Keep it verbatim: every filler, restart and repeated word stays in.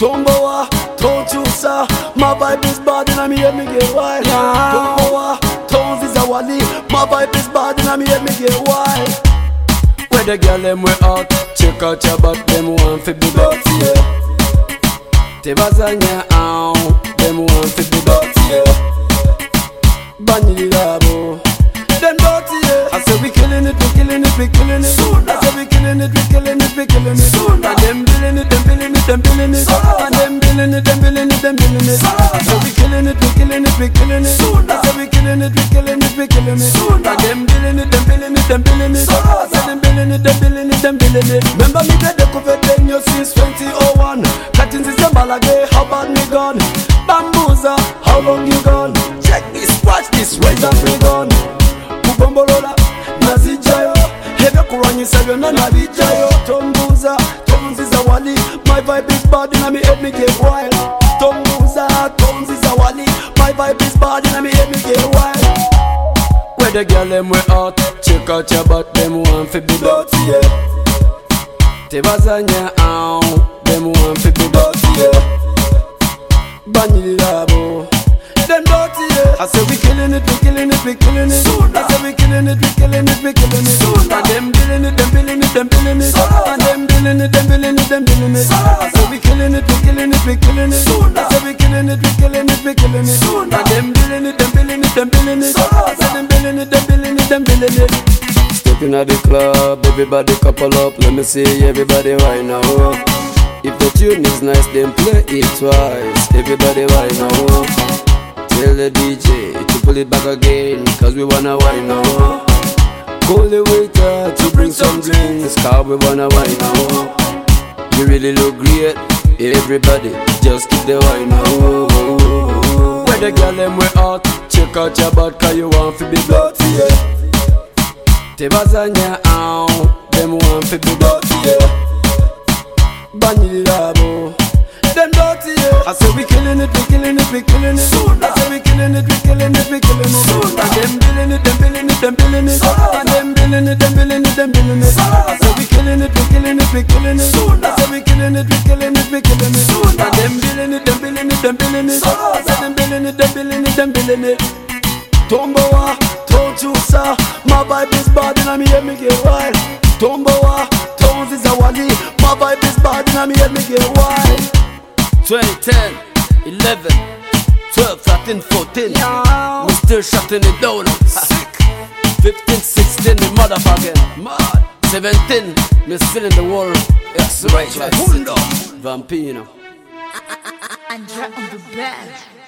Tomboa, don't you sir. My vibe is bad and I'm here me get wild. Tomboa, tones is a wally. My vibe is bad and I'm here me get wild. Where the girl them way out, check out your butt, them want fi be dirty. Te vazanya out, them want fi be dirty. Bani labo, them dirty. I say we killing it, we killing it, we killing it. I say we killing it, we killing it, we killing it. And them billing it, them billing it, them billing it. And them billing it, them billing it, them billing it. I say we killing it, we killing it, we killing it. I say we killing it, we killing it, we killing it. And them billing it, them billing it, them billing it. I say them billing it, them billing it, them billing it. Remember me get the cover ten years since twenty oh one. Cutting this balage, how bad me gone? Bambuza, how long you gone? Check this, watch this, where's up me gone? Kubombolola, nazijayo. Hebe kuranyi sayo na nabijayo. Tombuza, tones is a wali. My vibe is bad and I me head me get wild. Tombuza, tones is a wali. My vibe is bad and I me head me get wild. Where the girl them way out, check out your butt, them want fi be dirty, yeah. Te vazanya out, them want fi be dirty, yeah. Bani labo, them dirty, yeah. I say we killing it, we killing it, we killing it. I say we killing it, we killing it, we killing it. And them billing it, them billing it, them billing it. And them billing it, them billing it, them billing it. I say we killing it, we killing it, we killing it. I say we killing it, we killing it, we killing it. And them billing it, them billing it, them billing it. I say them billing it, them billing it, them billing it. Stepping at the club, everybody couple up. Let me see everybody right now. If the tune is nice, then play it twice. Everybody right now. Tell the D J to pull it back again, cause we wanna wine now. Call the waiter to bring some drinks, cause we wanna wine now. You really look great, everybody, just keep the wine now. Where the girl them way out, check out your butt, cause you want to be dirty, yeah. Te vazanya out, them want to be dirty, yeah. Bani labo, them dirty, yeah. I say we killing it, we killing it, we killing it. I say we killing it, we killing it, we killing it. And them billing it, them billing it, them billing it. And them billing it, them billing it, them billing it. I say we killing it, we killing it, we killing it. I say we killing it, we killing it, we killing it. And them billing it, them billing it, them billing it. I say them billing it, them billing it, them billing it. Tomboa, don't you sir. My vibe is bad and I'm here me get wild. Tomboa, tones is a wali. My vibe is bad and I'm here me get wild. twenty ten, eleven, twelve, thirteen, fourteen. Yeah. We still shutting it down. Sick. fifteen, sixteen, the motherfucking mad. seventeen, me still in the world. Yes, right, like Vampino. Andra on the bed.